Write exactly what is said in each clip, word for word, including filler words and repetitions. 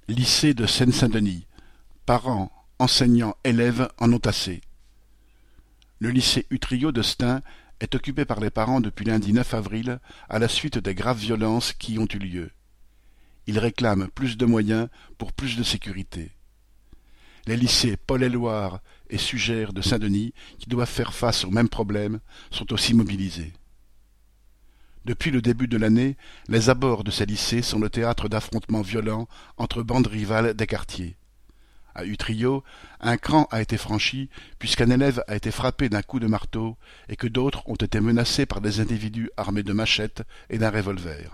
Lycée de Seine-Saint-Denis. Parents, enseignants, élèves en ont assez. Le lycée Utrillo de Stein est occupé par les parents depuis lundi neuf avril à la suite des graves violences qui ont eu lieu. Ils réclament plus de moyens pour plus de sécurité. Les lycées Paul-et-Loire et Sugère de Saint-Denis, qui doivent faire face aux mêmes problèmes, sont aussi mobilisés. Depuis le début de l'année, les abords de ces lycées sont le théâtre d'affrontements violents entre bandes rivales des quartiers. À Utrillo, un cran a été franchi puisqu'un élève a été frappé d'un coup de marteau et que d'autres ont été menacés par des individus armés de machettes et d'un revolver.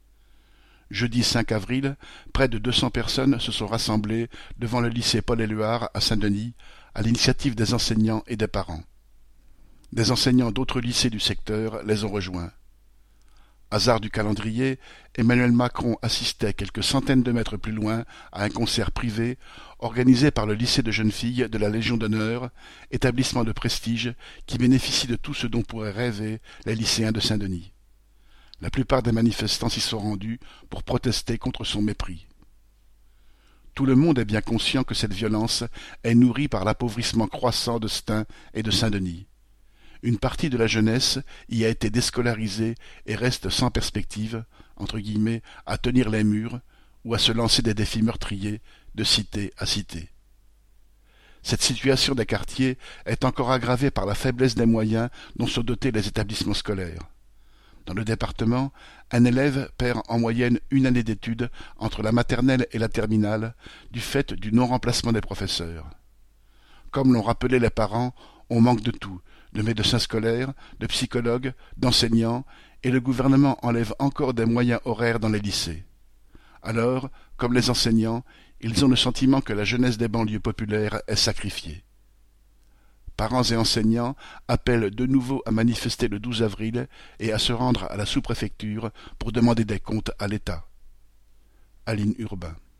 Jeudi cinq avril, près de deux cents personnes se sont rassemblées devant le lycée Paul-et-Loire à Saint-Denis à l'initiative des enseignants et des parents. Des enseignants d'autres lycées du secteur les ont rejoints. Hasard du calendrier, Emmanuel Macron assistait quelques centaines de mètres plus loin à un concert privé organisé par le lycée de jeunes filles de la Légion d'honneur, établissement de prestige qui bénéficie de tout ce dont pourraient rêver les lycéens de Saint-Denis. La plupart des manifestants s'y sont rendus pour protester contre son mépris. Tout le monde est bien conscient que cette violence est nourrie par l'appauvrissement croissant de Stein et de Saint-Denis. Une partie de la jeunesse y a été déscolarisée et reste sans perspective, entre guillemets, à tenir les murs ou à se lancer des défis meurtriers de cité à cité. Cette situation des quartiers est encore aggravée par la faiblesse des moyens dont sont dotés les établissements scolaires. Dans le département, un élève perd en moyenne une année d'études entre la maternelle et la terminale du fait du non-remplacement des professeurs. Comme l'ont rappelé les parents, on manque de tout, de médecins scolaires, de psychologues, d'enseignants, et le gouvernement enlève encore des moyens horaires dans les lycées. Alors, comme les enseignants, ils ont le sentiment que la jeunesse des banlieues populaires est sacrifiée. Parents et enseignants appellent de nouveau à manifester le douze avril et à se rendre à la sous-préfecture pour demander des comptes à l'État. Aline Urbain.